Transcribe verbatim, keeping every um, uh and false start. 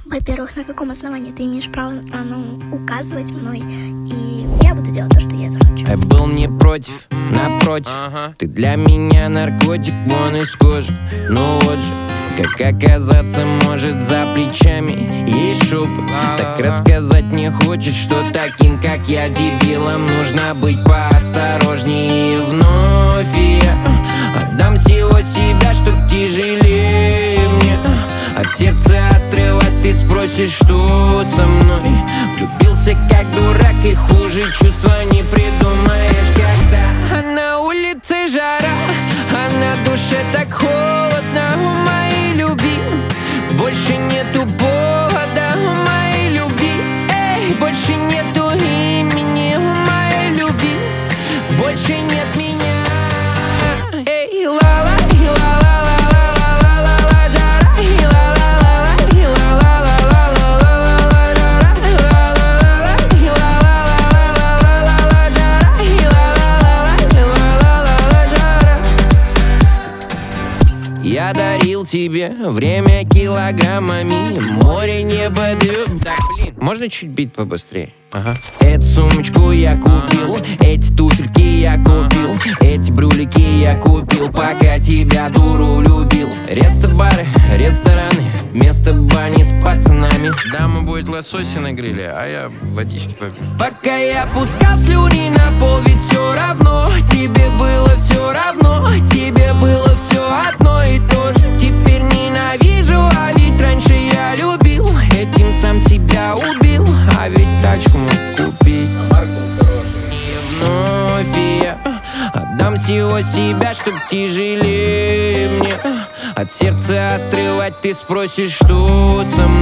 Во-первых, на каком основании ты имеешь право а, ну, указывать мной? И я буду делать то, что я захочу. Я был не против, напротив. ага. Ты для меня наркотик, вон из кожи. Ну вот же, как оказаться может за плечами есть шепот. Так рассказать не хочет, что таким, как я, дебилом нужно быть поосторожнее. И вновь я отдам всего себя, чтоб тяжелее мне от сердца отрывать. Ты спросишь, что со мной? Влюбился как дурак, и хуже чувства не придумаешь. Когда на улице жара, а на душе так холодно. У моей любви больше нету повода. У моей любви, эй, больше нету имени. У моей любви больше нет меня. Эй, ла-ла, и ла-ла-ла-ла-ла-ла-ла-ла, жара, и ла-ла-ла-ла, и ла-ла-ла-ла-ла-ла-ла, жара, и ла-ла-ла-ла-ла-ла-ла-ла, жара, и ла-ла-ла-ла, и ла-ла-ла-ла, жара. Я дарил тебе время килограммами, море, небо, дым. Так, блин, можно чуть бит побыстрее? Ага. Эту сумочку я купил, эти туфельки я купил, эти брюлики я купил, пока тебя, дуру, любил. Рестобары, рестораны, вместо бани с пацанами. Дама будет лосося на гриле, а я водички попью. Пока я пускал слюни на пол, ведь все равно тебе было все равно. Тебе было все одно и то же. Теперь ненавижу, а ведь раньше я любил. Этим сам себя убил, а ведь тачку мог купить. И вновь я отдам всего себя, чтоб тяжелее мне от сердца отрывать. Ты спросишь, что со мной?